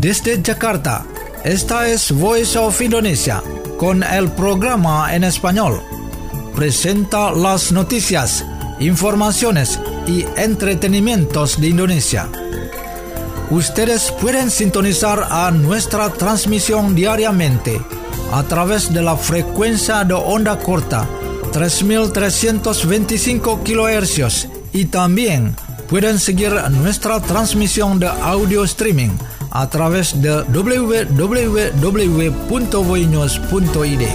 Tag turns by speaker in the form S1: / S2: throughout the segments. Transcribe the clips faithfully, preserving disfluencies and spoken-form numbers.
S1: Desde Jakarta, esta es Voice of Indonesia, con el programa en español. Presenta las noticias, informaciones y entretenimientos de Indonesia. Ustedes pueden sintonizar a nuestra transmisión diariamente a través de la frecuencia de onda corta tres mil trescientos veinticinco kilohercios y también pueden seguir nuestra transmisión de audio streaming a través de doble u doble u doble u punto voinews punto i d.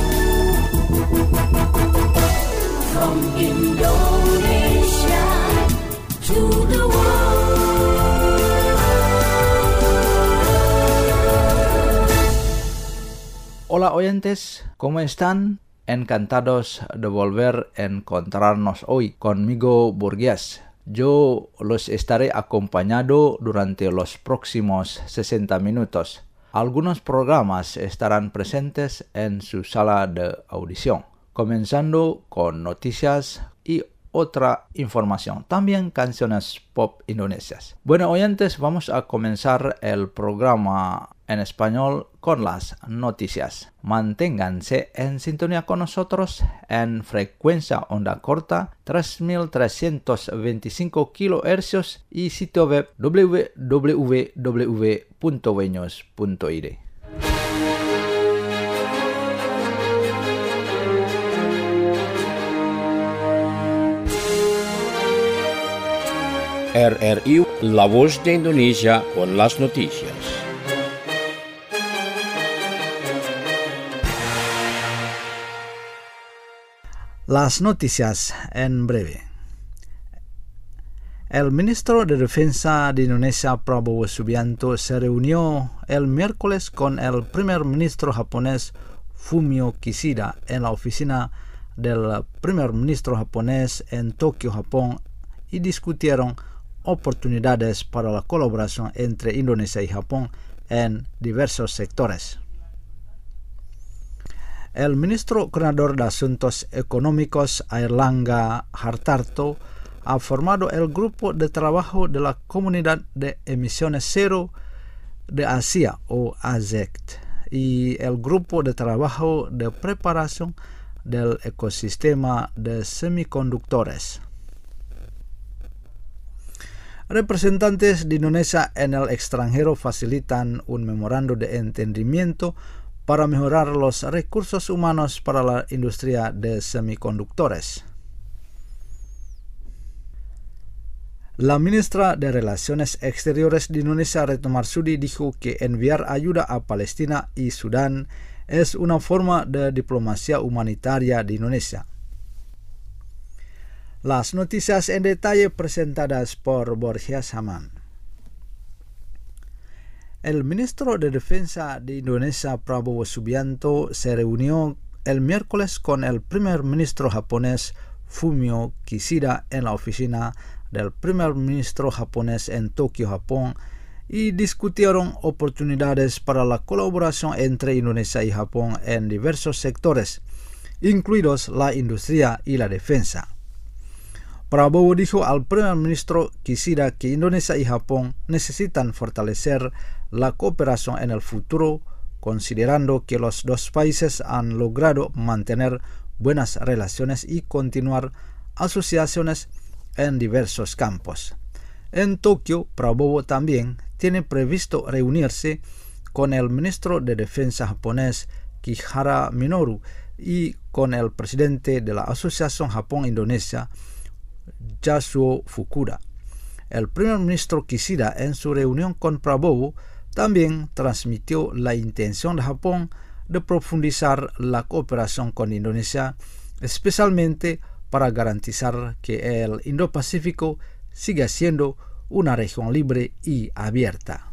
S2: From Indonesia to the world.
S3: Hola oyentes, ¿cómo están? Encantados de volver a encontrarnos hoy conmigo, Burgués. Yo los estaré acompañando durante los próximos sesenta minutos. Algunos programas estarán presentes en su sala de audición, comenzando con noticias y otra información, también canciones pop indonesias. Bueno, oyentes, vamos a comenzar el programa en español con las noticias. Manténganse en sintonía con nosotros en frecuencia onda corta tres mil trescientos veinticinco kilohercios y sitio web doble u doble u doble u punto voinews punto i d.
S4: R R I, La Voz de Indonesia con las noticias.
S1: Las noticias en breve. El ministro de Defensa de Indonesia, Prabowo Subianto, se reunió el miércoles con el primer ministro japonés Fumio Kishida en la oficina del primer ministro japonés en Tokio, Japón, y discutieron oportunidades para la colaboración entre Indonesia y Japón en diversos sectores. El ministro coordinador de Asuntos Económicos, Airlangga Hartarto, ha formado el grupo de trabajo de la Comunidad de Emisiones Cero de Asia, o A S E C T, y el grupo de trabajo de preparación del ecosistema de semiconductores. Representantes de Indonesia en el extranjero facilitan un memorando de entendimiento para mejorar los recursos humanos para la industria de semiconductores. La ministra de Relaciones Exteriores de Indonesia, Retno Marsudi, dijo que enviar ayuda a Palestina y Sudán es una forma de diplomacia humanitaria de Indonesia. Las noticias en detalle presentadas por Borja Saman. El ministro de Defensa de Indonesia, Prabowo Subianto, se reunió el miércoles con el primer ministro japonés Fumio Kishida en la oficina del primer ministro japonés en Tokio, Japón, y discutieron oportunidades para la colaboración entre Indonesia y Japón en diversos sectores, incluidos la industria y la defensa. Prabowo dijo al primer ministro Kishida que Indonesia y Japón necesitan fortalecer la cooperación en el futuro, considerando que los dos países han logrado mantener buenas relaciones y continuar asociaciones en diversos campos. En Tokio, Prabowo también tiene previsto reunirse con el ministro de Defensa japonés Kihara Minoru y con el presidente de la Asociación Japón-Indonesia, Yasuo Fukuda. El primer ministro Kishida, en su reunión con Prabowo, también transmitió la intención de Japón de profundizar la cooperación con Indonesia, especialmente para garantizar que el Indo-Pacífico siga siendo una región libre y abierta.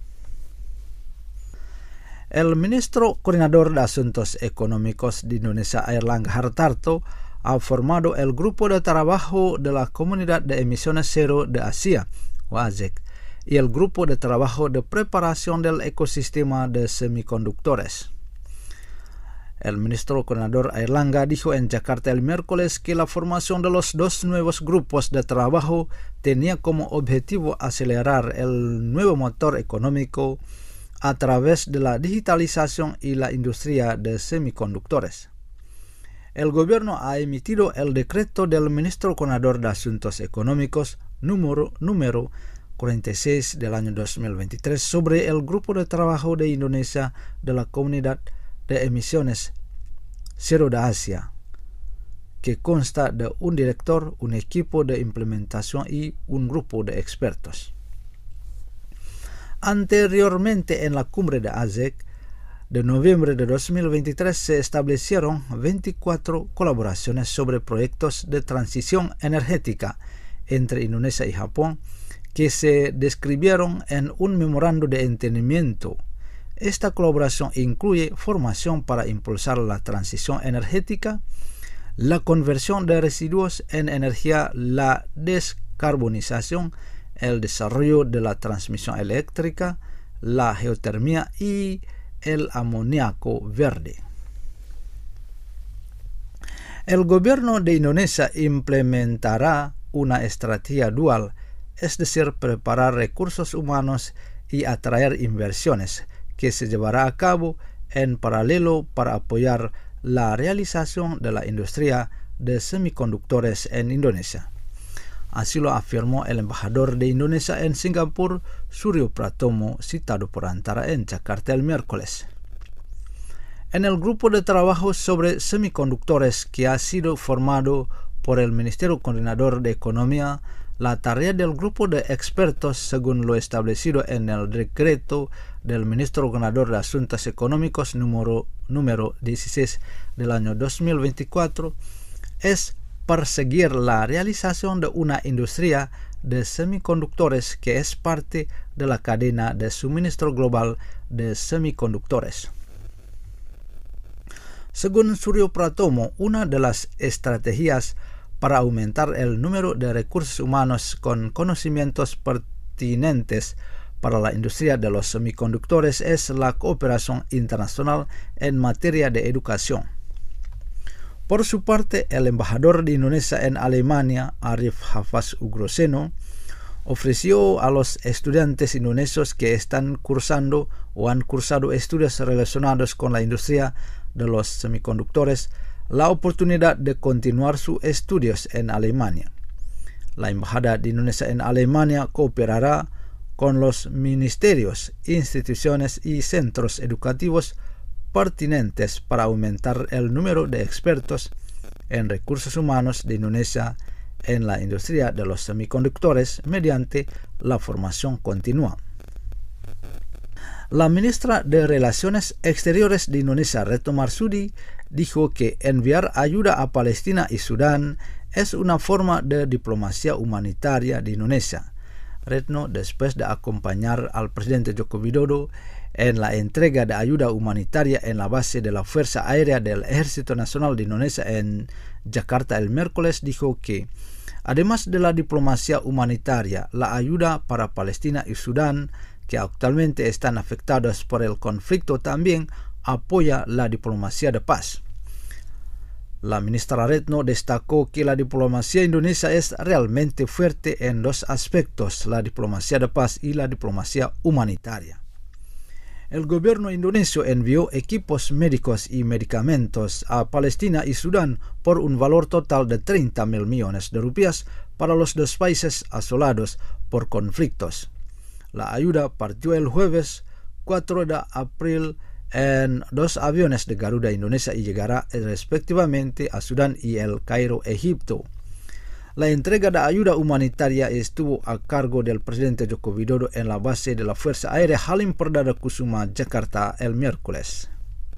S1: El ministro coordinador de Asuntos Económicos de Indonesia, Airlangga Hartarto, ha formado el grupo de trabajo de la Comunidad de Emisiones Cero de Asia, o A S E C, y el grupo de trabajo de preparación del ecosistema de semiconductores. El ministro coordinador Airlangga dijo en Jakarta el miércoles que la formación de los dos nuevos grupos de trabajo tenía como objetivo acelerar el nuevo motor económico a través de la digitalización y la industria de semiconductores. El gobierno ha emitido el decreto del Ministro Coordinador de Asuntos Económicos número, número cuarenta y seis del año dos mil veintitrés sobre el Grupo de Trabajo de Indonesia de la Comunidad de Emisiones Cero de Asia, que consta de un director, un equipo de implementación y un grupo de expertos. Anteriormente, en la cumbre de A S E C de noviembre de dos mil veintitrés se establecieron veinticuatro colaboraciones sobre proyectos de transición energética entre Indonesia y Japón que se describieron en un memorando de entendimiento. Esta colaboración incluye formación para impulsar la transición energética, la conversión de residuos en energía, la descarbonización, el desarrollo de la transmisión eléctrica, la geotermia y el amoníaco verde. El gobierno de Indonesia implementará una estrategia dual, es decir, preparar recursos humanos y atraer inversiones, que se llevará a cabo en paralelo para apoyar la realización de la industria de semiconductores en Indonesia. Así lo afirmó el embajador de Indonesia en Singapur, Suryo Pratomo, citado por Antara en Jakarta el miércoles. En el grupo de trabajo sobre semiconductores que ha sido formado por el Ministerio Coordinador de Economía, la tarea del grupo de expertos, según lo establecido en el decreto del Ministro Coordinador de Asuntos Económicos número, número dieciséis del año dos mil veinticuatro, es perseguir la realización de una industria de semiconductores que es parte de la cadena de suministro global de semiconductores. Según Suryo Pratomo, una de las estrategias para aumentar el número de recursos humanos con conocimientos pertinentes para la industria de los semiconductores es la cooperación internacional en materia de educación. Por su parte, el embajador de Indonesia en Alemania, Arif Hafaz Ugroseno, ofreció a los estudiantes indonesios que están cursando o han cursado estudios relacionados con la industria de los semiconductores la oportunidad de continuar sus estudios en Alemania. La Embajada de Indonesia en Alemania cooperará con los ministerios, instituciones y centros educativos pertinentes para aumentar el número de expertos en recursos humanos de Indonesia en la industria de los semiconductores mediante la formación continua. La ministra de Relaciones Exteriores de Indonesia, Retno Marsudi, dijo que enviar ayuda a Palestina y Sudán es una forma de diplomacia humanitaria de Indonesia. Retno, después de acompañar al presidente Joko Widodo en la entrega de ayuda humanitaria en la base de la Fuerza Aérea del Ejército Nacional de Indonesia en Jakarta el miércoles, dijo que, además de la diplomacia humanitaria, la ayuda para Palestina y Sudán, que actualmente están afectados por el conflicto, también apoya la diplomacia de paz. La ministra Retno destacó que la diplomacia indonesia es realmente fuerte en dos aspectos, la diplomacia de paz y la diplomacia humanitaria. El gobierno indonesio envió equipos médicos y medicamentos a Palestina y Sudán por un valor total de treinta mil millones de rupias para los dos países asolados por conflictos. La ayuda partió el jueves cuatro de abril en dos aviones de Garuda Indonesia y llegará respectivamente a Sudán y El Cairo, Egipto. La entrega de ayuda humanitaria estuvo a cargo del presidente Joko Widodo en la base de la Fuerza Aérea Halim Perdana Kusuma, Jakarta, el miércoles.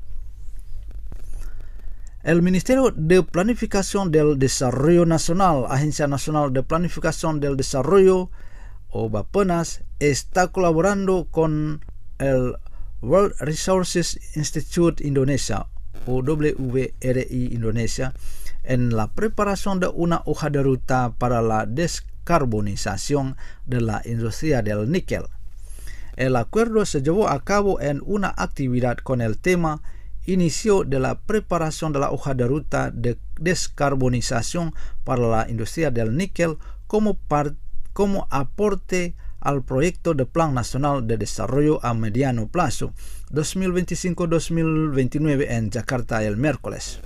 S1: El Ministerio de Planificación del Desarrollo Nacional, Agencia Nacional de Planificación del Desarrollo, o Bappenas, está colaborando con el World Resources Institute Indonesia, o W R I Indonesia, en la preparación de una hoja de ruta para la descarbonización de la industria del níquel. El acuerdo se llevó a cabo en una actividad con el tema Inicio de la preparación de la hoja de ruta de descarbonización para la industria del níquel como, par, como aporte al proyecto de Plan Nacional de Desarrollo a Mediano Plazo dos mil veinticinco a dos mil veintinueve en Jakarta el miércoles.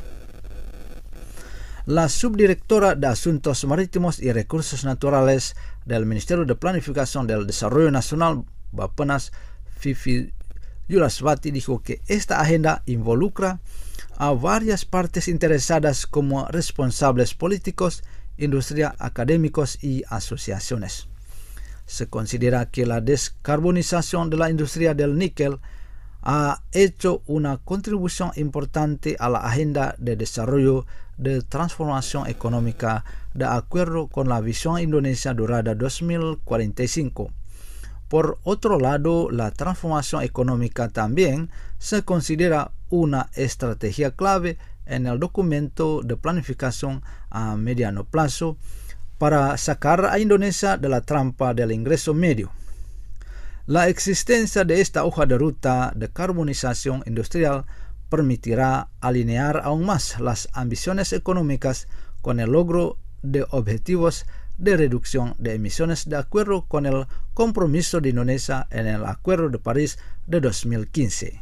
S1: La subdirectora de Asuntos Marítimos y Recursos Naturales del Ministerio de Planificación del Desarrollo Nacional, Bappenas, Fifi Yulaswati, dijo que esta agenda involucra a varias partes interesadas como responsables políticos, industria, académicos y asociaciones. Se considera que la descarbonización de la industria del níquel ha hecho una contribución importante a la agenda de desarrollo de transformación económica de acuerdo con la visión Indonesia Dorada dos mil cuarenta y cinco. Por otro lado, la transformación económica también se considera una estrategia clave en el documento de planificación a mediano plazo para sacar a Indonesia de la trampa del ingreso medio. La existencia de esta hoja de ruta de carbonización industrial permitirá alinear aún más las ambiciones económicas con el logro de objetivos de reducción de emisiones de acuerdo con el compromiso de Indonesia en el Acuerdo de París de dos mil quince.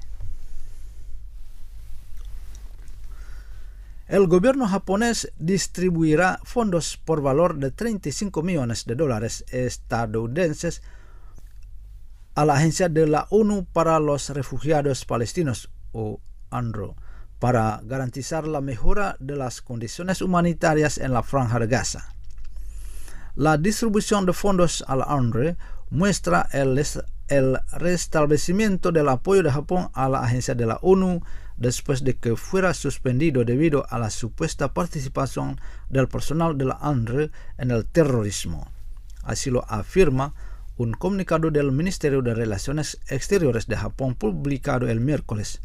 S1: El gobierno japonés distribuirá fondos por valor de treinta y cinco millones de dólares estadounidenses a la Agencia de la ONU para los Refugiados Palestinos, o UNRWA, para garantizar la mejora de las condiciones humanitarias en la Franja de Gaza. La distribución de fondos a la UNRWA muestra el, el restablecimiento del apoyo de Japón a la Agencia de la ONU después de que fuera suspendido debido a la supuesta participación del personal de la UNRWA en el terrorismo. Así lo afirma un comunicado del Ministerio de Relaciones Exteriores de Japón publicado el miércoles.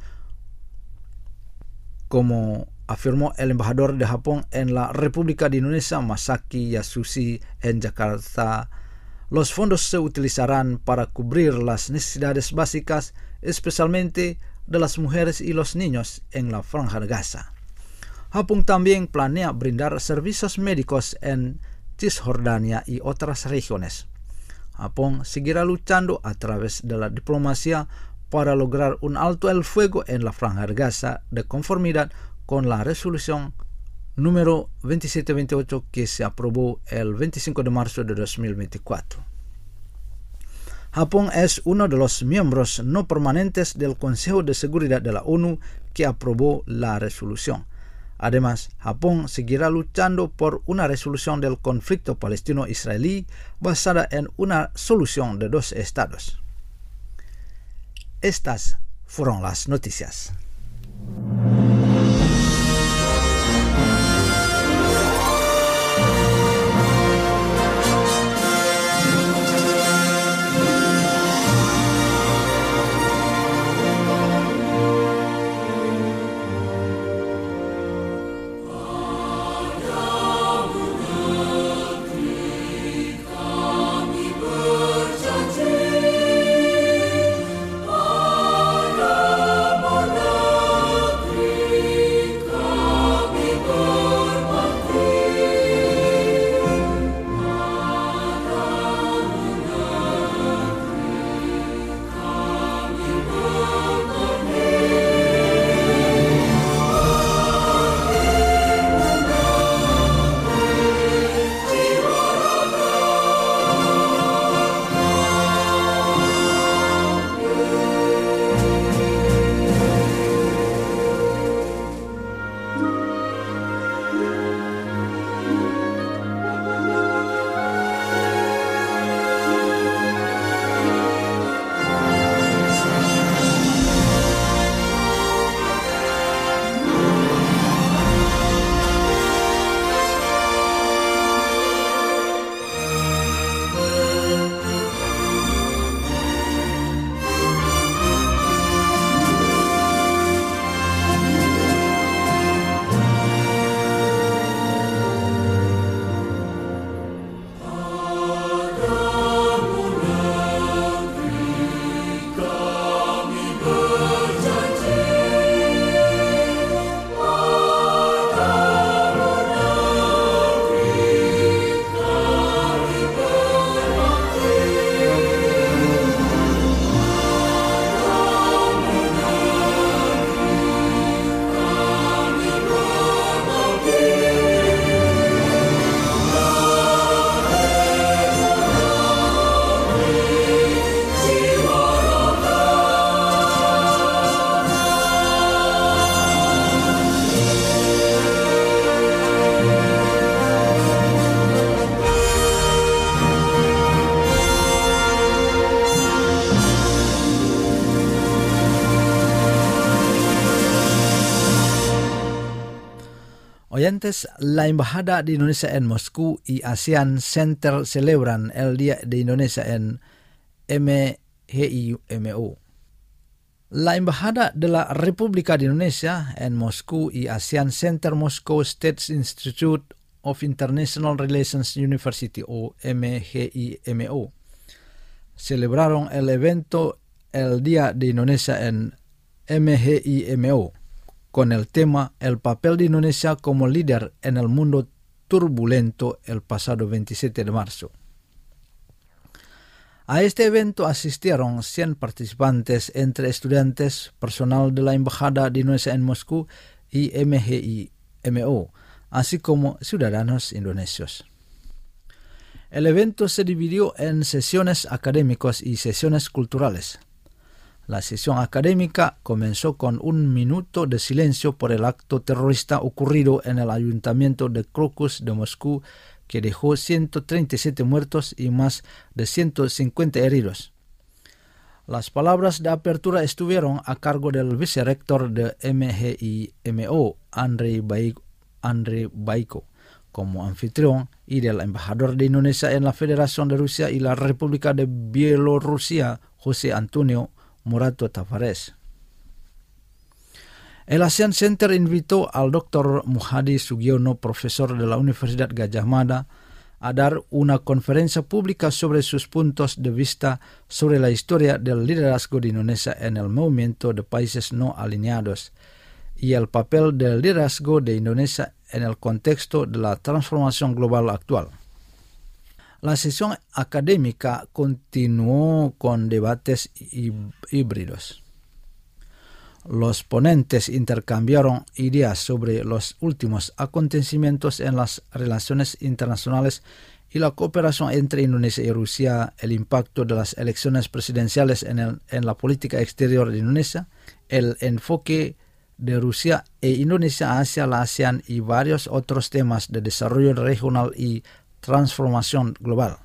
S1: Como afirmó el embajador de Japón en la República de Indonesia, Masaki Yasushi, en Jakarta, los fondos se utilizarán para cubrir las necesidades básicas, especialmente de las mujeres y los niños en la Franja de Gaza. Japón también planea brindar servicios médicos en Cisjordania y otras regiones. Japón seguirá luchando a través de la diplomacia para lograr un alto el fuego en la Franja de Gaza de conformidad con la resolución número veintisiete veintiocho que se aprobó el veinticinco de marzo de dos mil veinticuatro. Japón es uno de los miembros no permanentes del Consejo de Seguridad de la ONU que aprobó la resolución. Además, Japón seguirá luchando por una resolución del conflicto palestino-israelí basada en una solución de dos estados. Estas fueron las noticias.
S2: Berjanji pada negeri
S1: Oyentes, la Embajada de Indonesia en Moscú y ASEAN Center celebran el Día de Indonesia en M G I M O. La Embajada de la República de Indonesia en Moscú y ASEAN Center Moscow State Institute of International Relations University o M G I M O celebraron el evento el Día de Indonesia en M G I M O con el tema El papel de Indonesia como líder en el mundo turbulento el pasado veintisiete de marzo. A este evento asistieron cien participantes entre estudiantes, personal de la Embajada de Indonesia en Moscú y M G I M O, así como ciudadanos indonesios. El evento se dividió en sesiones académicas y sesiones culturales. La sesión académica comenzó con un minuto de silencio por el acto terrorista ocurrido en el ayuntamiento de Crocus de Moscú, que dejó ciento treinta y siete muertos y más de ciento cincuenta heridos. Las palabras de apertura estuvieron a cargo del vicerrector de M G I M O, Andrei Baiko, Andrei Baiko, como anfitrión, y del embajador de Indonesia en la Federación de Rusia y la República de Bielorrusia, José Antonio Murato Tavares. El ASEAN Center invitó al doctor Muhadi Sugiono, profesor de la Universidad Gadjah Mada, a dar una conferencia pública sobre sus puntos de vista sobre la historia del liderazgo de Indonesia en el movimiento de países no alineados y el papel del liderazgo de Indonesia en el contexto de la transformación global actual. La sesión académica continuó con debates híbridos. Los ponentes intercambiaron ideas sobre los últimos acontecimientos en las relaciones internacionales y la cooperación entre Indonesia y Rusia, el impacto de las elecciones presidenciales en, el, en la política exterior de Indonesia, el enfoque de Rusia e Indonesia hacia la ASEAN y varios otros temas de desarrollo regional y transformación global.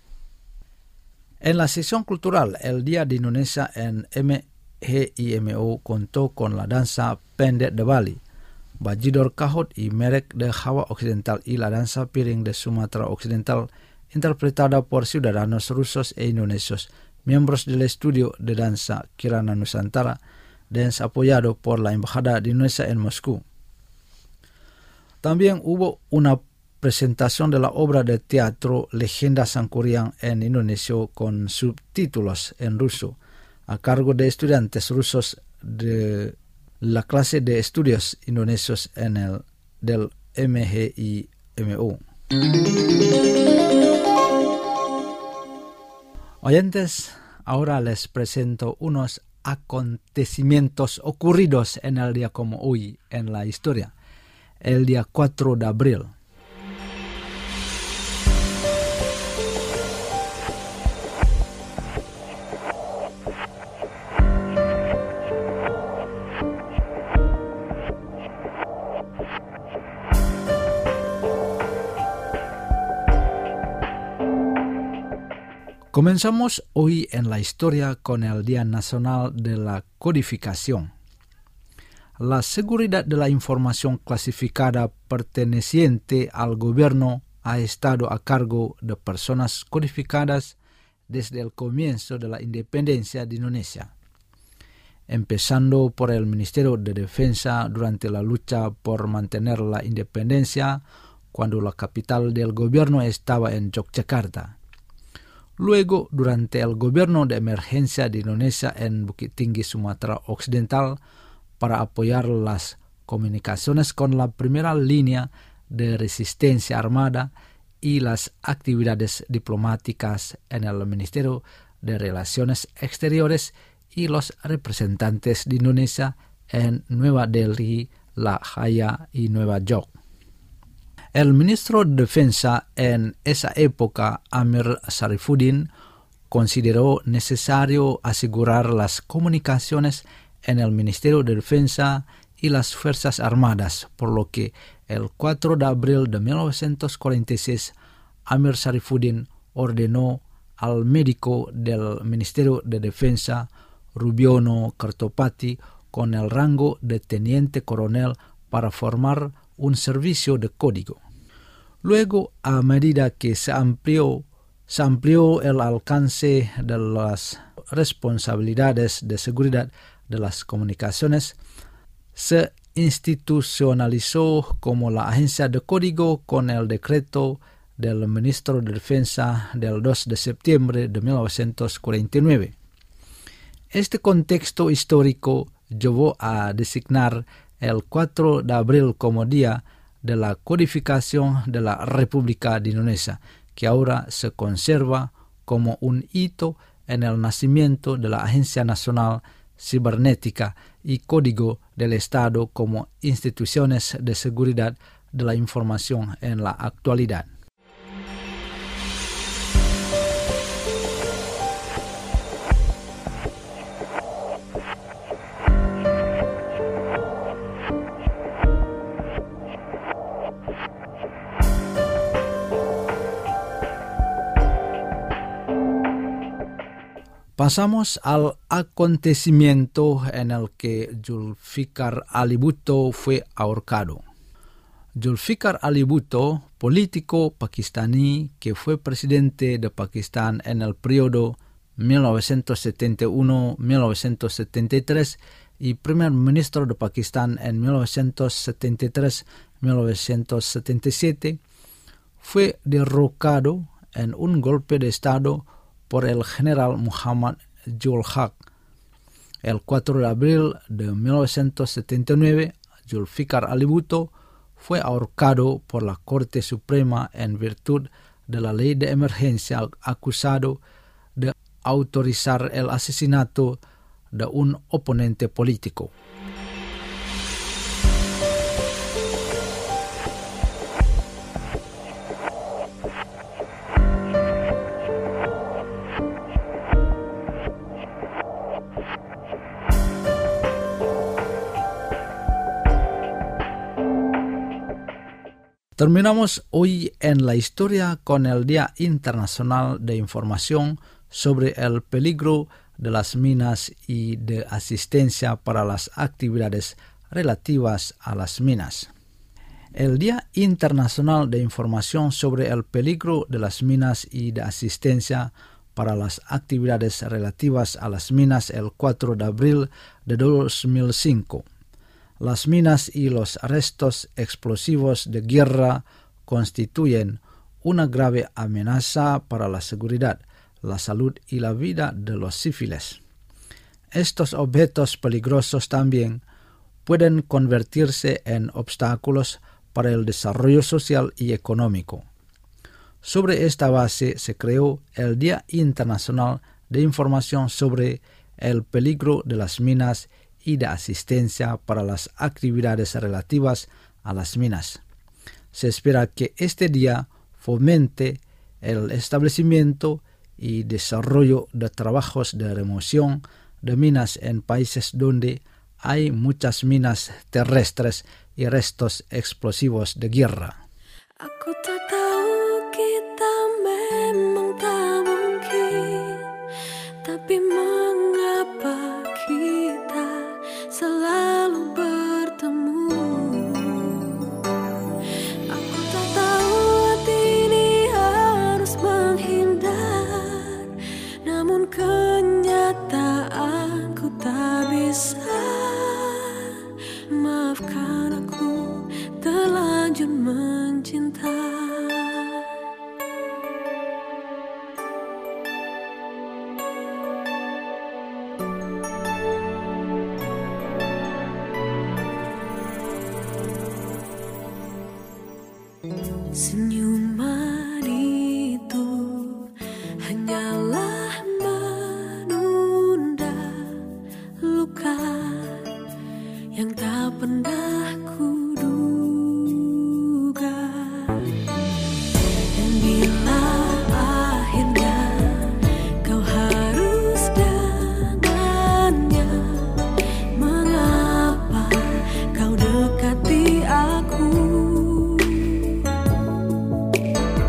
S1: En la sesión cultural, el Día de Indonesia en M G I M O contó con la danza pendek de Bali, Bajidor Kahot y Merek de Java Occidental y la danza piring de Sumatra Occidental, interpretada por ciudadanos rusos e indonesios, miembros del estudio de danza Kirana Nusantara, dance apoyado por la Embajada de Indonesia en Moscú. También hubo una presentación de la obra de teatro Legenda Sangkuriang en indonesio con subtítulos en ruso, a cargo de estudiantes rusos de la clase de estudios indonesios en el del M G I M O. Oyentes, ahora les presento unos acontecimientos ocurridos en el día como hoy en la historia, el día cuatro de abril. Comenzamos hoy en la historia con el Día Nacional de la Codificación. La seguridad de la información clasificada perteneciente al gobierno ha estado a cargo de personas codificadas desde el comienzo de la independencia de Indonesia, empezando por el Ministerio de Defensa durante la lucha por mantener la independencia cuando la capital del gobierno estaba en Yogyakarta. Luego, durante el gobierno de emergencia de Indonesia en Bukit Tinggi, Sumatra Occidental, para apoyar las comunicaciones con la primera línea de resistencia armada y las actividades diplomáticas en el Ministerio de Relaciones Exteriores y los representantes de Indonesia en Nueva Delhi, La Haya y Nueva York. El ministro de Defensa en esa época, Amir Sarifuddin, consideró necesario asegurar las comunicaciones en el Ministerio de Defensa y las Fuerzas Armadas, por lo que el cuatro de abril de mil novecientos cuarenta y seis, Amir Sarifuddin ordenó al médico del Ministerio de Defensa, Rubiono Kertopati, con el rango de teniente coronel, para formar un servicio de código. Luego, a medida que se amplió, se amplió el alcance de las responsabilidades de seguridad de las comunicaciones, se institucionalizó como la agencia de código con el decreto del ministro de Defensa del dos de septiembre de mil novecientos cuarenta y nueve. Este contexto histórico llevó a designar el cuatro de abril como día de la codificación de la República de Indonesia, que ahora se conserva como un hito en el nacimiento de la Agencia Nacional Cibernética y Código del Estado como instituciones de seguridad de la información en la actualidad. Pasamos al acontecimiento en el que Zulfikar Ali Bhutto fue ahorcado. Zulfikar Ali Bhutto, político pakistaní que fue presidente de Pakistán en el periodo mil novecientos setenta y uno a mil novecientos setenta y tres y primer ministro de Pakistán en mil novecientos setenta y tres a mil novecientos setenta y siete, fue derrocado en un golpe de Estado por el general Muhammad Zul Haq. El cuatro de abril de mil novecientos setenta y nueve, Zulfikar Ali Bhutto fue ahorcado por la Corte Suprema en virtud de la ley de emergencia, acusado de autorizar el asesinato de un oponente político. Terminamos hoy en la historia con el Día Internacional de Información sobre el peligro de las minas y de asistencia para las actividades relativas a las minas. El Día Internacional de Información sobre el peligro de las minas y de asistencia para las actividades relativas a las minas el cuatro de abril de dos mil cinco. Las minas y los restos explosivos de guerra constituyen una grave amenaza para la seguridad, la salud y la vida de los civiles. Estos objetos peligrosos también pueden convertirse en obstáculos para el desarrollo social y económico. Sobre esta base se creó el Día Internacional de Información sobre el peligro de las minas y de asistencia para las actividades relativas a las minas. Se espera que este día fomente el establecimiento y desarrollo de trabajos de remoción de minas en países donde hay muchas minas terrestres y restos explosivos de guerra.
S2: Aku tak tahu kita memang tak mungkin, tapi mengapa kita selalu bertemu? Aku tak tahu hati ini harus menghindar, namun kenyataanku tak bisa. Maafkan aku terlanjur mencinta. Senyuman itu hanyalah menunda luka yang tak pernah kuduga. Dan bila akhirnya kau harus dengannya, mengapa kau dekati aku?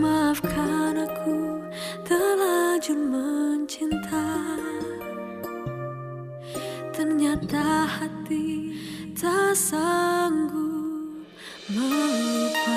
S2: maafkan aku terlanjur mencinta. Ternyata hati tak sanggup melupa.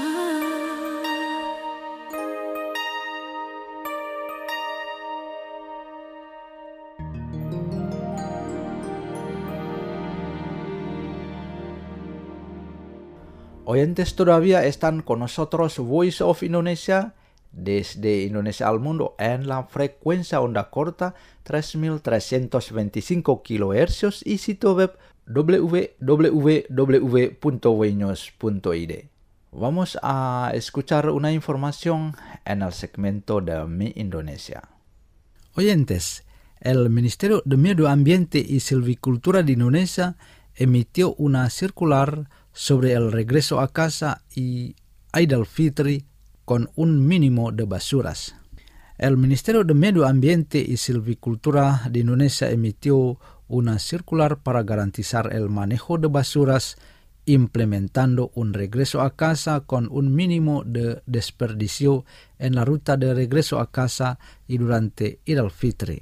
S3: Oyentes todavía están con nosotros Voice of Indonesia desde Indonesia al mundo en la frecuencia onda corta tres mil trescientos veinticinco kilohercios y sitio web w w w punto wenews punto i d. Vamos a escuchar una información en el segmento de Mi Indonesia.
S1: Oyentes, el Ministerio de Medio Ambiente y Silvicultura de Indonesia emitió una circular sobre el regreso a casa y Eid al-Fitri con un mínimo de basuras. El Ministerio de Medio Ambiente y Silvicultura de Indonesia emitió una circular para garantizar el manejo de basuras, implementando un regreso a casa con un mínimo de desperdicio en la ruta de regreso a casa y durante Eid al-Fitri.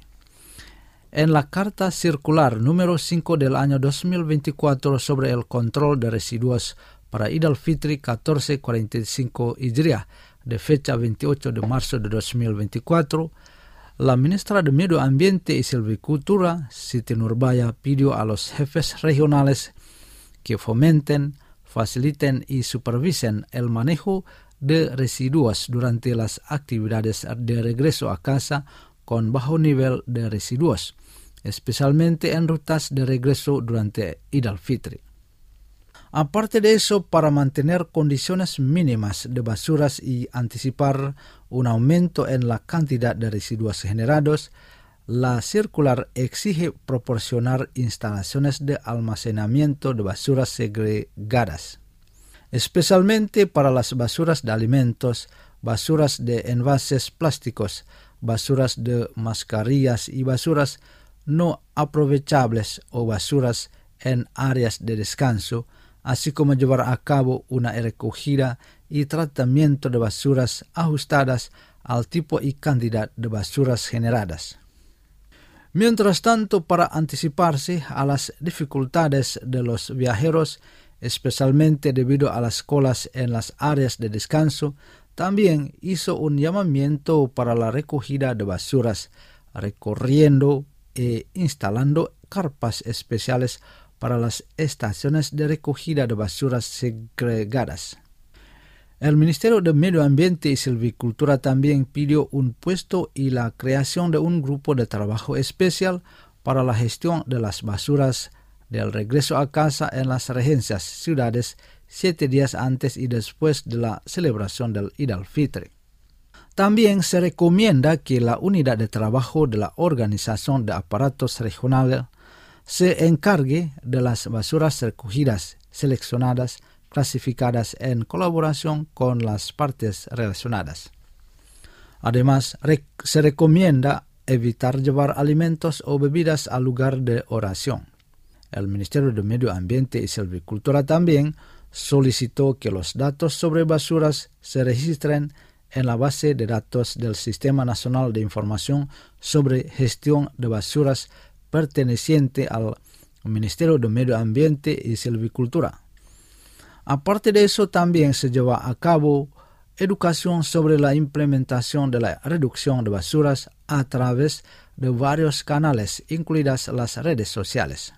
S1: En la Carta Circular número cinco del año dos mil veinticuatro sobre el control de residuos para Eid al-Fitri catorce cuarenta y cinco Hijriah, de fecha veintiocho de marzo de dos mil veinticuatro, la ministra de Medio Ambiente y Silvicultura, Siti Nurbaya, pidió a los jefes regionales que fomenten, faciliten y supervisen el manejo de residuos durante las actividades de regreso a casa con bajo nivel de residuos, especialmente en rutas de regreso durante Eid al-Fitri. Aparte de eso, para mantener condiciones mínimas de basuras y anticipar un aumento en la cantidad de residuos generados, la circular exige proporcionar instalaciones de almacenamiento de basuras segregadas, especialmente para las basuras de alimentos, basuras de envases plásticos, basuras de mascarillas y basuras no aprovechables o basuras en áreas de descanso, así como llevar a cabo una recogida y tratamiento de basuras ajustadas al tipo y cantidad de basuras generadas. Mientras tanto, para anticiparse a las dificultades de los viajeros, especialmente debido a las colas en las áreas de descanso, también hizo un llamamiento para la recogida de basuras, recorriendo e instalando carpas especiales para las estaciones de recogida de basuras segregadas. El Ministerio de Medio Ambiente y Silvicultura también pidió un puesto y la creación de un grupo de trabajo especial para la gestión de las basuras del regreso a casa en las regencias ciudades siete días antes y después de la celebración del Eid al-Fitri. También se recomienda que la unidad de trabajo de la Organización de Aparatos Regionales se encargue de las basuras recogidas, seleccionadas, clasificadas en colaboración con las partes relacionadas. Además, rec- se recomienda evitar llevar alimentos o bebidas al lugar de oración. El Ministerio de Medio Ambiente y Silvicultura también solicitó que los datos sobre basuras se registren en la base de datos del Sistema Nacional de Información sobre Gestión de Basuras perteneciente al Ministerio de Medio Ambiente y Silvicultura. Aparte de eso, también se lleva a cabo educación sobre la implementación de la reducción de basuras a través de varios canales, incluidas las redes sociales.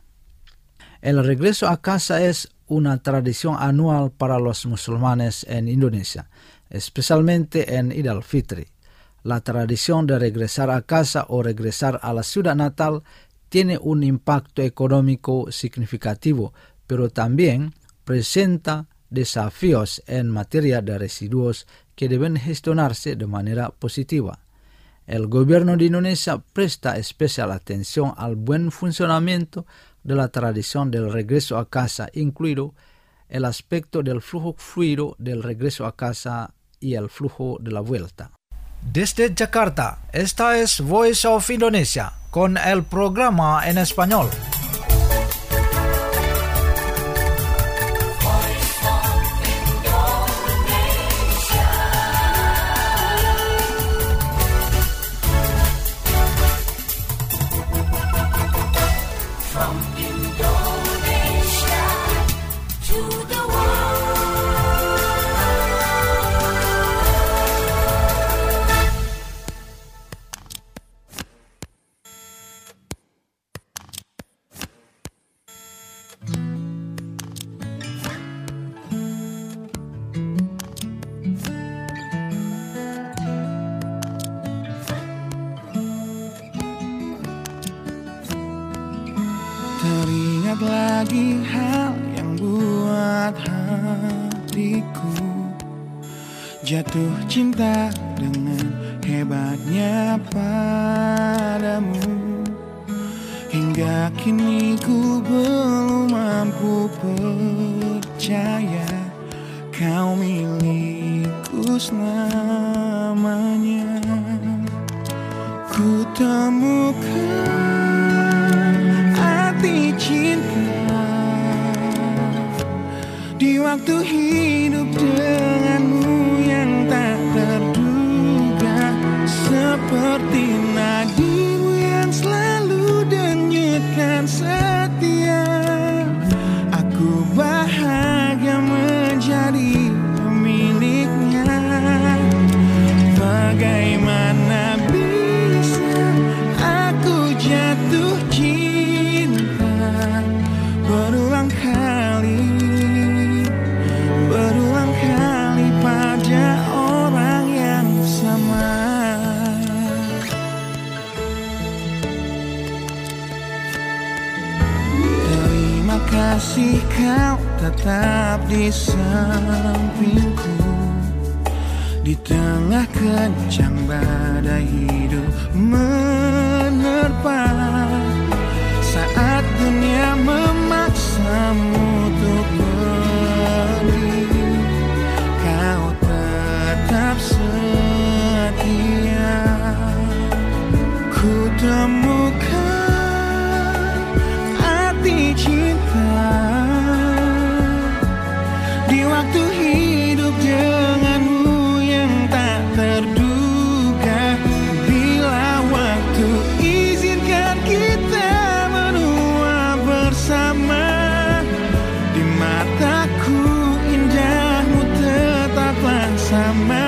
S1: El regreso a casa es una tradición anual para los musulmanes en Indonesia, especialmente en Eid al-Fitri. La tradición de regresar a casa o regresar a la ciudad natal tiene un impacto económico significativo, pero también presenta desafíos en materia de residuos que deben gestionarse de manera positiva. El gobierno de Indonesia presta especial atención al buen funcionamiento de la tradición del regreso a casa, incluido el aspecto del flujo fluido del regreso a casa y el flujo de la vuelta. Desde Jakarta, esta es Voice of Indonesia con el programa en español.
S5: ingat lagi hal yang buat hatiku jatuh cinta dengan hebatnya padamu. Hingga kini ku belum mampu percaya kau milikku selamanya. Ku temukan arti cinta di waktu hidup denganmu yang tak terduga, seperti nadimu yang selalu denyutkan setia. Aku bahagia menjadi pemiliknya. Bagaimana bisa aku jatuh cinta berulang kali, berulang kali pada orang yang sama. Terima kasih kau tetap di sampingku di tengah kencang badai hidup menerpa. Saat dunia memaksamu untuk pergi, kau tetap setia. Ku temukan arti cinta di waktu hidup denganmu yang tak terduga. Bila waktu izinkan kita menua bersama, di mataku indahmu tetaplah sama.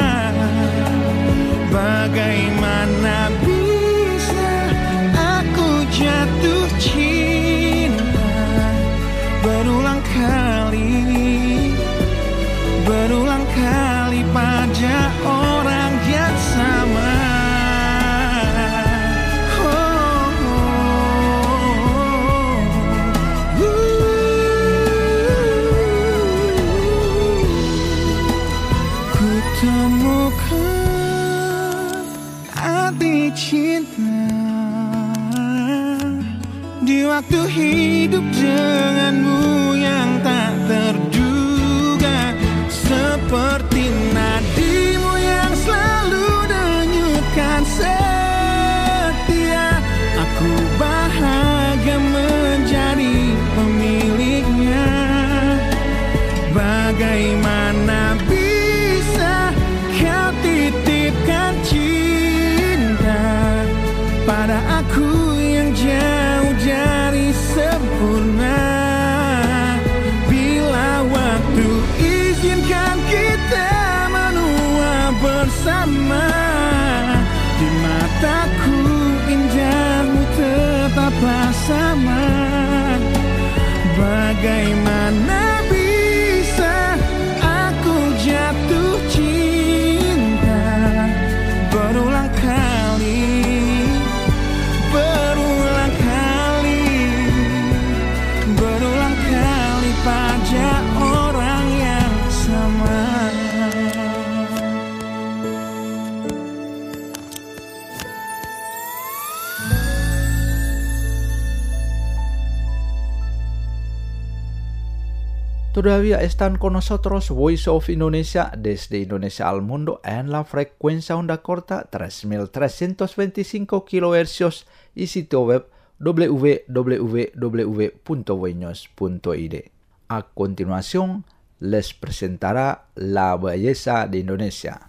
S5: Bagaimana bisa aku jatuh cinta berulang kali, berulang kali pada orang yang sama. Oh, oh, oh. Ku temukan arti cinta di waktu hidup denganmu yang tak terduga, seperti nadimu yang selalu denyutkan setia. Aku bahagia menjadi pemiliknya. Bagaimana bisa kau titipkan cinta pada aku yang jauh dari sempurna. Bila waktu izinkan kita menua bersama, di mataku indahmu tetaplah sama. Bagaimana bisa aku jatuh cinta berulang kali, berulang kali, berulang kali pada orang yang sama.
S3: Todavía están con nosotros Voice of Indonesia desde Indonesia al mundo en la frecuencia onda corta tres mil trescientos veinticinco kilohercios y sitio web w w w punto voiños punto i d. A continuación les presentará la belleza de Indonesia.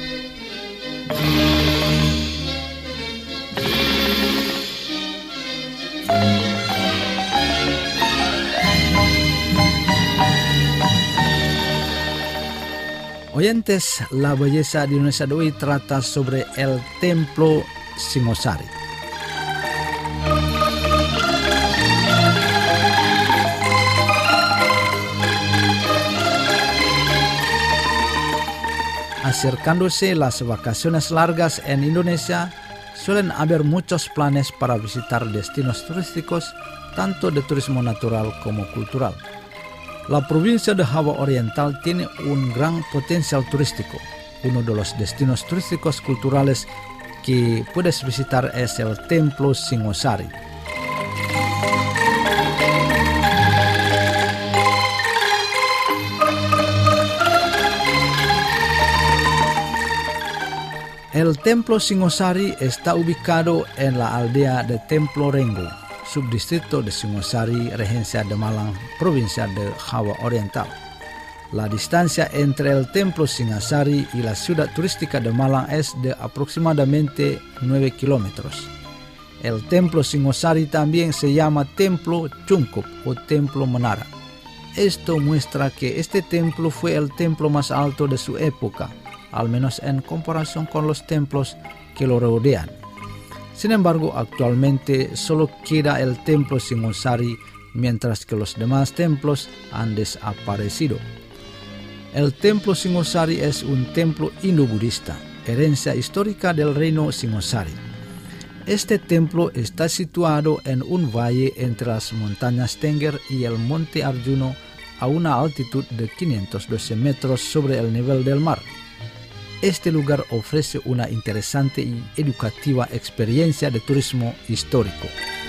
S1: Oyentes, la belleza de Indonesia de hoy trata sobre el Templo Singosari. Acercándose las vacaciones largas en Indonesia, suelen haber muchos planes para visitar destinos turísticos tanto de turismo natural como cultural. La provincia de Java Oriental tiene un gran potencial turístico. Uno de los destinos turísticos culturales que puedes visitar es el Templo Singosari. El Templo Singosari está ubicado en la aldea de Templo Rengo, subdistrito de Singosari, Regencia de Malang, provincia de Java Oriental. La distancia entre el Templo Singosari y la ciudad turística de Malang es de aproximadamente nueve kilómetros. El Templo Singosari también se llama Templo Chungkup o Templo Menara. Esto muestra que este templo fue el templo más alto de su época, al menos en comparación con los templos que lo rodean. Sin embargo, actualmente solo queda el Templo Singosari, mientras que los demás templos han desaparecido. El Templo Singosari es un templo hindú-budista, herencia histórica del reino Singosari. Este templo está situado en un valle entre las montañas Tengger y el monte Arjuna a una altitud de quinientos doce metros sobre el nivel del mar. Este lugar ofrece una interesante y educativa experiencia de turismo histórico.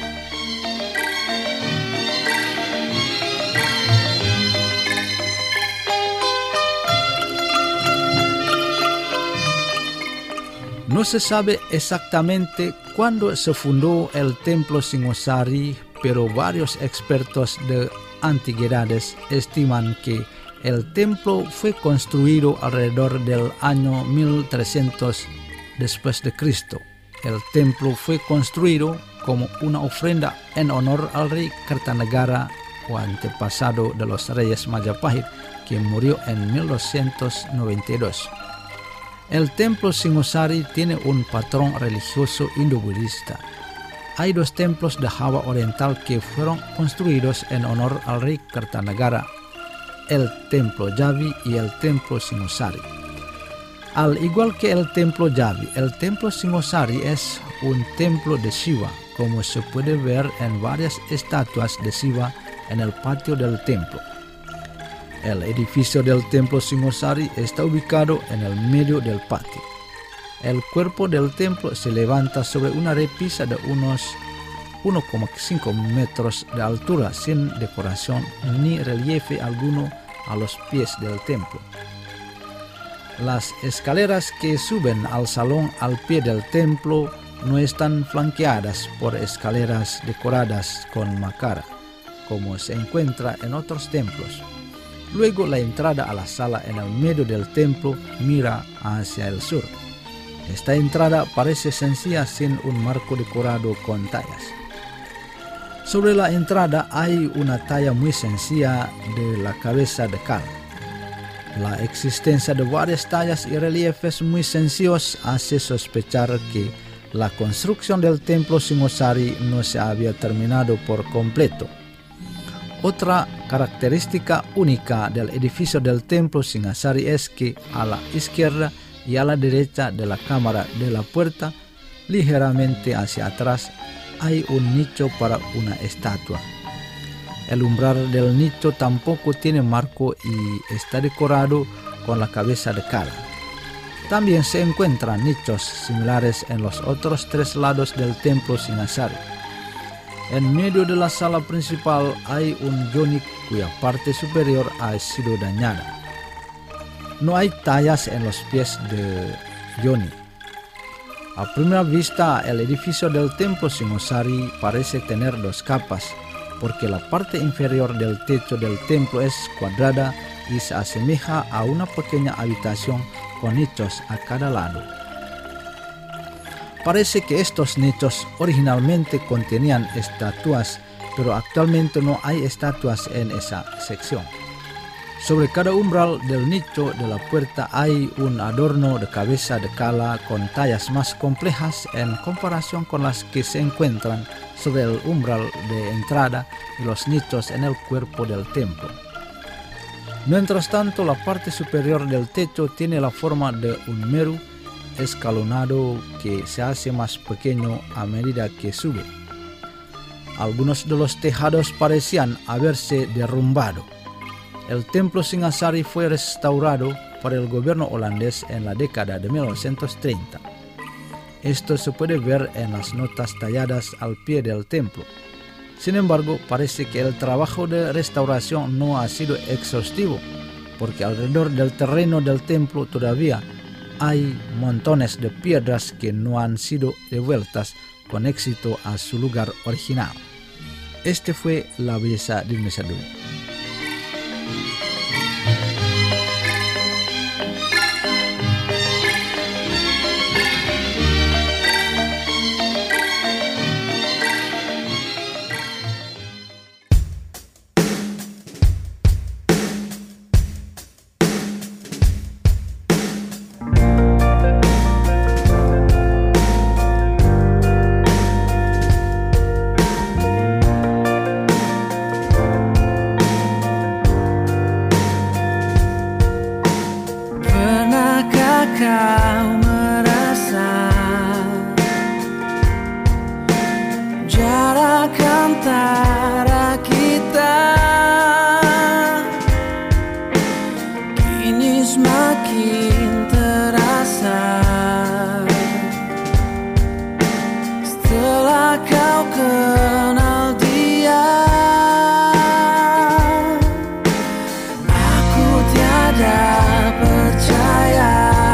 S1: No se sabe exactamente cuándo se fundó el Templo Singosari, pero varios expertos de antigüedades estiman que el templo fue construido alrededor del año mil trescientos después de Cristo. El templo fue construido como una ofrenda en honor al rey Kartanagara o antepasado de los reyes Majapahit, que murió en mil doscientos noventa y dos. El Templo Singosari tiene un patrón religioso hindú-budista. Hay dos templos de Java Oriental que fueron construidos en honor al rey Kartanagara: el Templo Javi y el Templo Singosari. Al igual que el Templo Javi, el Templo Singosari es un templo de Shiva, como se puede ver en varias estatuas de Shiva en el patio del templo. El edificio del Templo Singosari está ubicado en el medio del patio. El cuerpo del templo se levanta sobre una repisa de unos uno coma cinco metros de altura, sin decoración ni relieve alguno a los pies del templo. Las escaleras que suben al salón al pie del templo no están flanqueadas por escaleras decoradas con macara, como se encuentra en otros templos. Luego, la entrada a la sala en el medio del templo mira hacia el sur. Esta entrada parece sencilla, sin un marco decorado con tallas. Sobre la entrada hay una talla muy sencilla de la cabeza de cal. La existencia de varias tallas y relieves muy sencillos hace sospechar que la construcción del Templo Singosari no se había terminado por completo. Otra característica única del edificio del Templo Singosari es que a la izquierda y a la derecha de la cámara de la puerta, ligeramente hacia atrás, hay un nicho para una estatua. El umbral del nicho tampoco tiene marco y está decorado con la cabeza de cal. También se encuentran nichos similares en los otros tres lados del Templo Singosari. En medio de la sala principal hay un yoni cuya parte superior ha sido dañada. No hay tallas en los pies de yoni. A primera vista, el edificio del Templo Singosari parece tener dos capas, porque la parte inferior del techo del templo es cuadrada y se asemeja a una pequeña habitación con nichos a cada lado. Parece que estos nichos originalmente contenían estatuas, pero actualmente no hay estatuas en esa sección. Sobre cada umbral del nicho de la puerta hay un adorno de cabeza de cala con tallas más complejas en comparación con las que se encuentran sobre el umbral de entrada y los nichos en el cuerpo del templo. Mientras tanto, la parte superior del techo tiene la forma de un meru escalonado que se hace más pequeño a medida que sube. algunos de los tejados parecían haberse derrumbado. El templo Singasari fue restaurado por el gobierno holandés en la década de mil novecientos treinta. Esto se puede ver en las notas talladas al pie del templo. Sin embargo, parece que el trabajo de restauración no ha sido exhaustivo, porque alrededor del terreno del templo todavía hay montones de piedras que no han sido devueltas con éxito a su lugar original. Este fue La Belleza de Indonesia dulu.
S5: Kau merasa jarak antara kita kini semakin terasa setelah kau kenal dia. Aku tiada percaya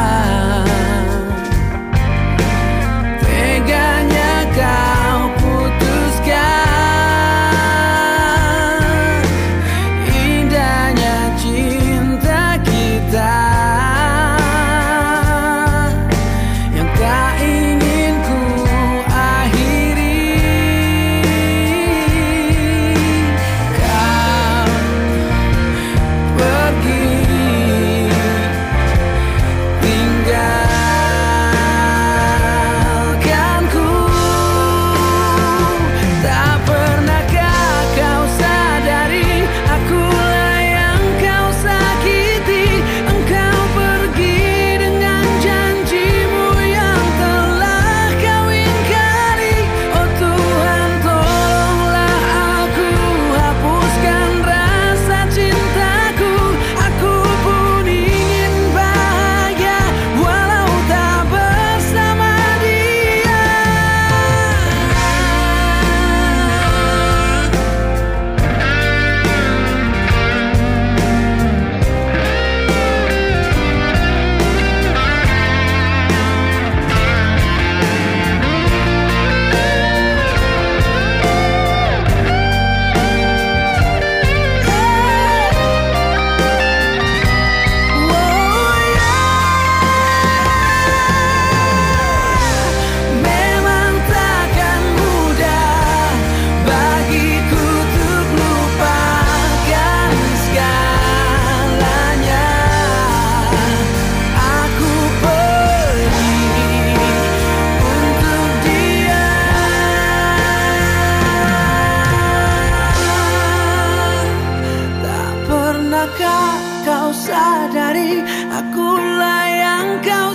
S5: kau sadari akulah yang kau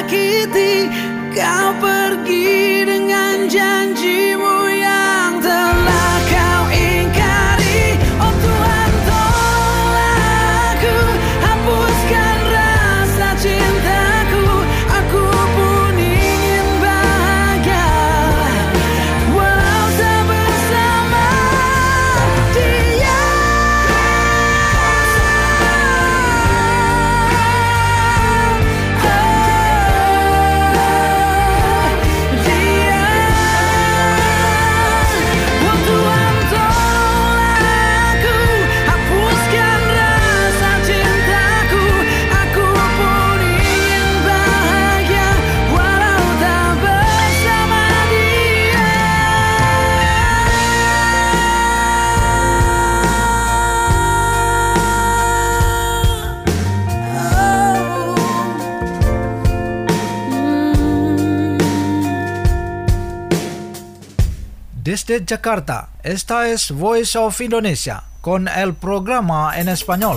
S5: sakiti. Kau pergi dengan janjimu yang telah kau ingkari. Oh Tuhan, tolonglah aku, hapuskan rasa cintaku. Aku pun ingin bahagia walau tak bersama dia.
S1: Desde Jakarta, esta es Voice of Indonesia con el programa en español.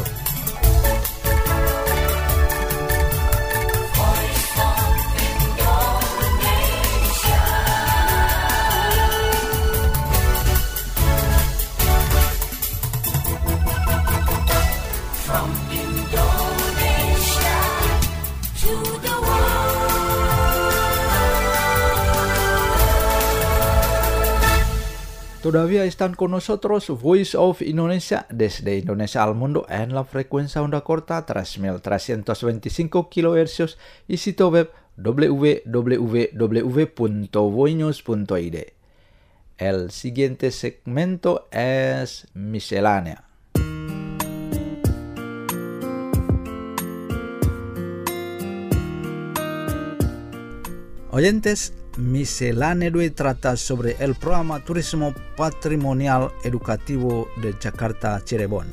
S3: Todavía están con nosotros Voice of Indonesia desde Indonesia al mundo en la frecuencia onda corta tres mil trescientos veinticinco kilohercios y sitio web w w w punto voinews punto i d. El siguiente segmento es miscelánea.
S1: Oyentes, miscelánea de hoy trata sobre el programa Turismo Patrimonial Educativo de Jakarta Cirebon.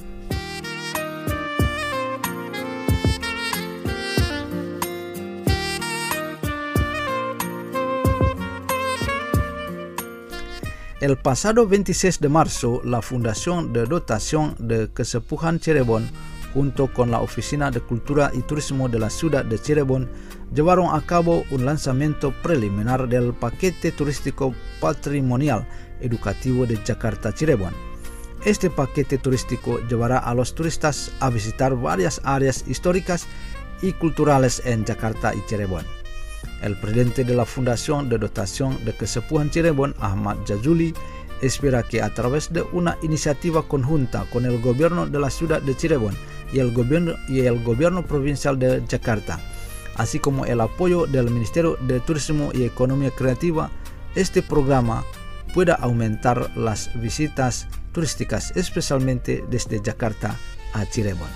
S1: El pasado veintiséis de marzo, la Fundación de Dotación de Kesepuhan Cirebon junto con la Oficina de Cultura y Turismo de la ciudad de Cirebon llevaron a cabo un lanzamiento preliminar del paquete turístico patrimonial educativo de Jakarta Cirebon. Este paquete turístico llevará a los turistas a visitar varias áreas históricas y culturales en Jakarta y Cirebon. El presidente de la Fundación de Dotación de Kesepuhan Cirebon, Ahmad Jazuli, espera que a través de una iniciativa conjunta con el gobierno de la ciudad de Cirebon y el gobierno, y el gobierno provincial de Jakarta, así como el apoyo del Ministerio de Turismo y Economía Creativa, este programa pueda aumentar las visitas turísticas, especialmente desde Jakarta a Cirebon.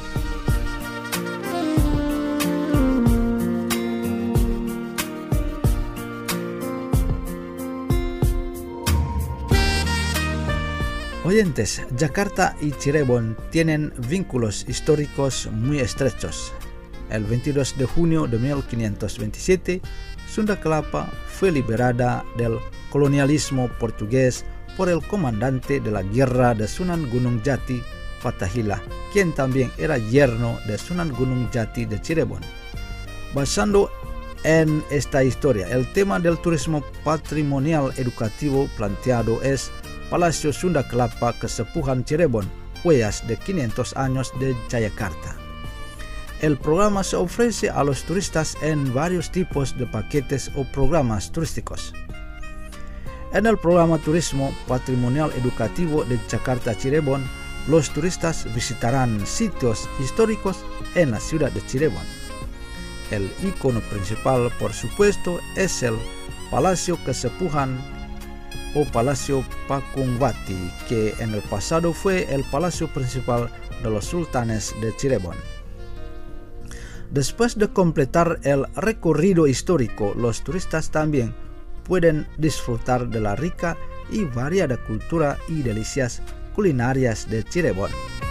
S1: Oyentes, Jakarta y Cirebon tienen vínculos históricos muy estrechos. El veintidós de junio de mil quinientos veintisiete, Sunda Kelapa fue liberada del colonialismo portugués por el comandante de la guerra de Sunan Gunung Jati, Fathahillah, quien también era yerno de Sunan Gunung Jati de Cirebon. Basando en esta historia, el tema del turismo patrimonial educativo planteado es Palacio Sunda Kelapa Kesepuhan Cirebon, huellas de quinientos años de Jayakarta. El programa se ofrece a los turistas en varios tipos de paquetes o programas turísticos. En el programa Turismo Patrimonial Educativo de Jakarta Cirebon, los turistas visitarán sitios históricos en la ciudad de Cirebon. El icono principal, por supuesto, es el Palacio Kesepuhan o Palacio Pakungwati, que en el pasado fue el palacio principal de los sultanes de Cirebon. Después de completar el recorrido histórico, los turistas también pueden disfrutar de la rica y variada cultura y delicias culinarias de Cirebon.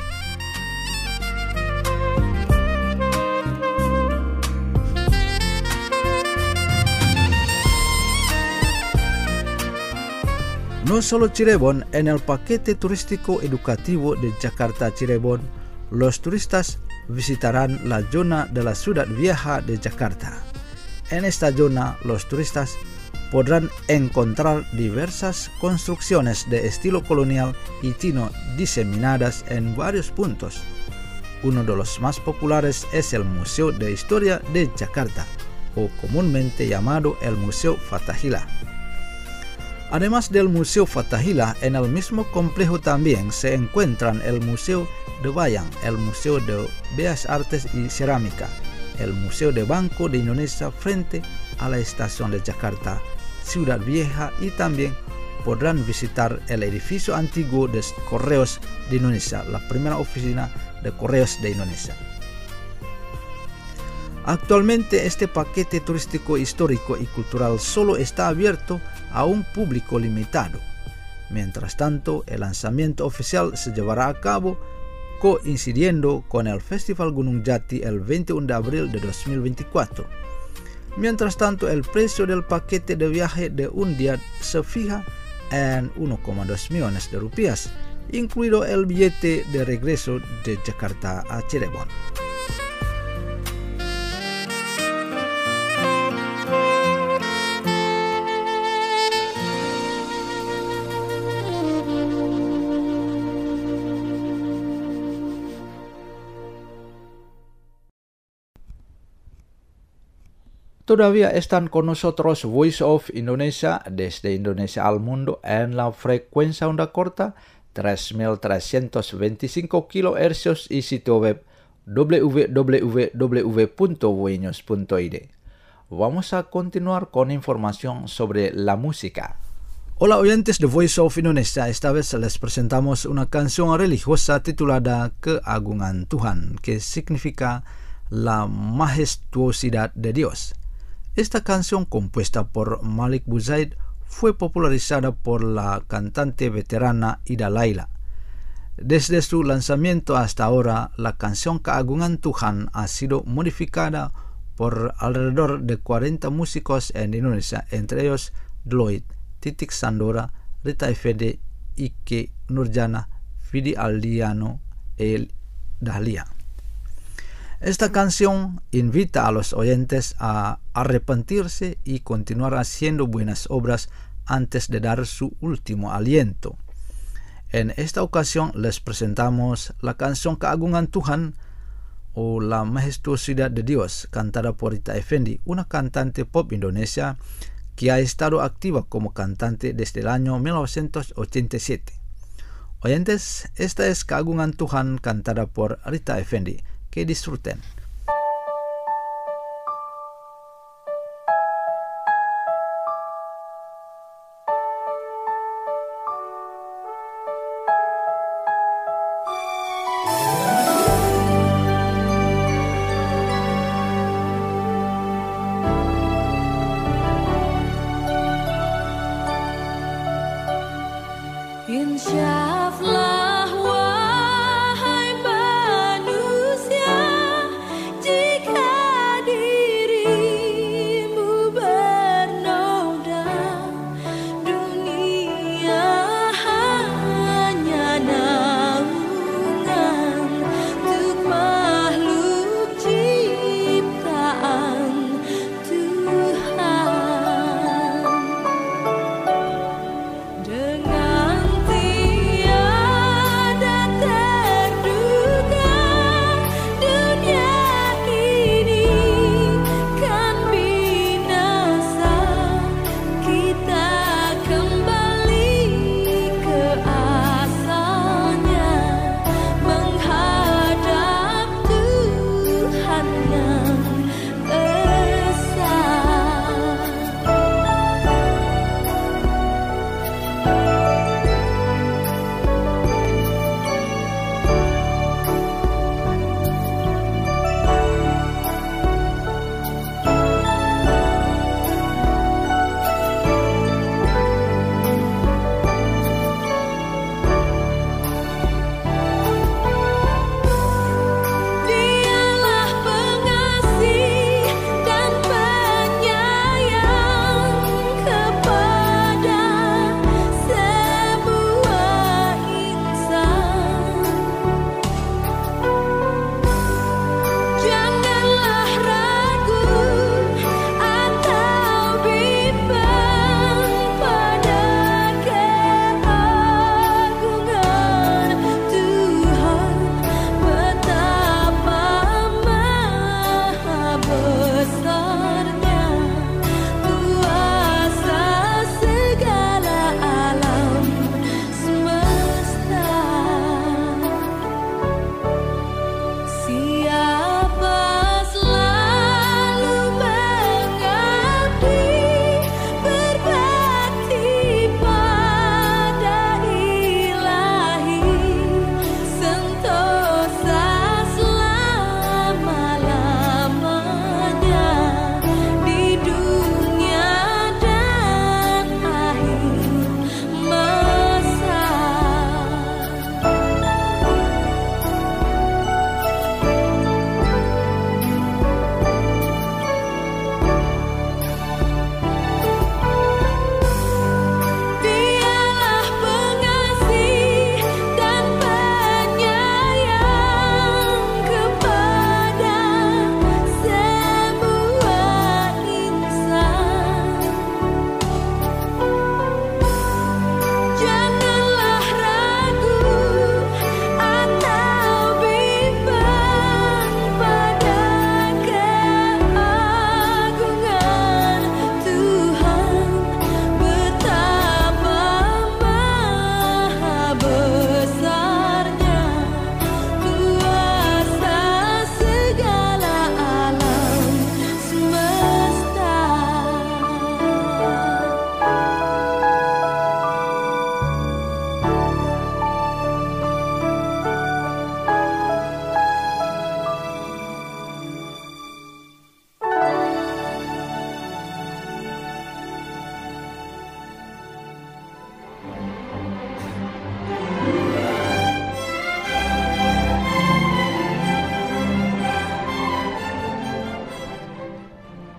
S1: No solo Cirebon, en el paquete turístico educativo de Jakarta Cirebon, los turistas visitarán la zona de la ciudad vieja de Jakarta. En esta zona, los turistas podrán encontrar diversas construcciones de estilo colonial y chino diseminadas en varios puntos. Uno de los más populares es el Museo de Historia de Jakarta, o comúnmente llamado el Museo Fathahillah. Además del Museo Fathahillah, en el mismo complejo también se encuentran el Museo de Wayang, el Museo de Bellas Artes y Cerámica, el Museo de Banco de Indonesia frente a la estación de Jakarta, Ciudad Vieja, y también podrán visitar el edificio antiguo de Correos de Indonesia, la primera oficina de Correos de Indonesia. Actualmente este paquete turístico histórico y cultural solo está abierto a un público limitado. Mientras tanto, el lanzamiento oficial se llevará a cabo coincidiendo con el Festival Gunung Jati el veintiuno de abril de dos mil veinticuatro. Mientras tanto, el precio del paquete de viaje de un día se fija en uno coma dos millones de rupias, incluido el billete de regreso de Jakarta a Cirebon.
S3: Todavía están con nosotros Voice of Indonesia desde Indonesia al mundo en la frecuencia onda corta tres mil trescientos veinticinco kilohercios y sitio web w w w punto voinews punto i d. Vamos a continuar con información sobre la música.
S1: Hola oyentes de Voice of Indonesia, esta vez les presentamos una canción religiosa titulada Keagungan Tuhan, que significa la majestuosidad de Dios. Esta canción, compuesta por Malik Buzaid, fue popularizada por la cantante veterana Ida Laila. Desde su lanzamiento hasta ahora, la canción Keagungan Tuhan ha sido modificada por alrededor de cuarenta músicos en Indonesia, entre ellos Dloyd, Titik Sandora, Rita Effendi, Ike Nurjana, Fidi Aldiano y Dahlia. Esta canción invita a los oyentes a arrepentirse y continuar haciendo buenas obras antes de dar su último aliento. En esta ocasión les presentamos la canción Keagungan Tuhan o La Majestuosidad de Dios, cantada por Rita Effendi, una cantante pop indonesia que ha estado activa como cantante desde el año mil novecientos ochenta y siete. Oyentes, esta es Keagungan Tuhan cantada por Rita Effendi. Que disfruten.
S2: Insyaallah wahai manusia, jika dirimu bernoda, dunia hanya naungan untuk makhluk ciptaan Tuhan. Dengan siapa selalu mengabdi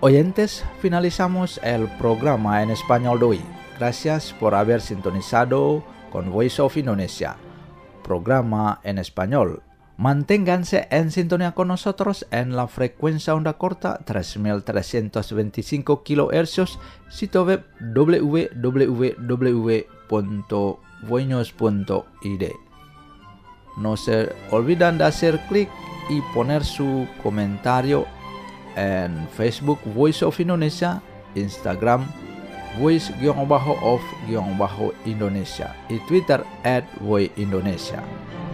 S3: Oyentes, finalizamos el programa en español de hoy. Gracias por haber sintonizado con Voice of Indonesia, programa en español. Manténganse en sintonía con nosotros en la frecuencia onda corta tres mil trescientos veinticinco kilohercios, sitio web w w w punto voinews punto i d. No se olviden de hacer clic y poner su comentario en Facebook Voice of Indonesia, Instagram Voice-of-Indonesia y Twitter at Voice Indonesia.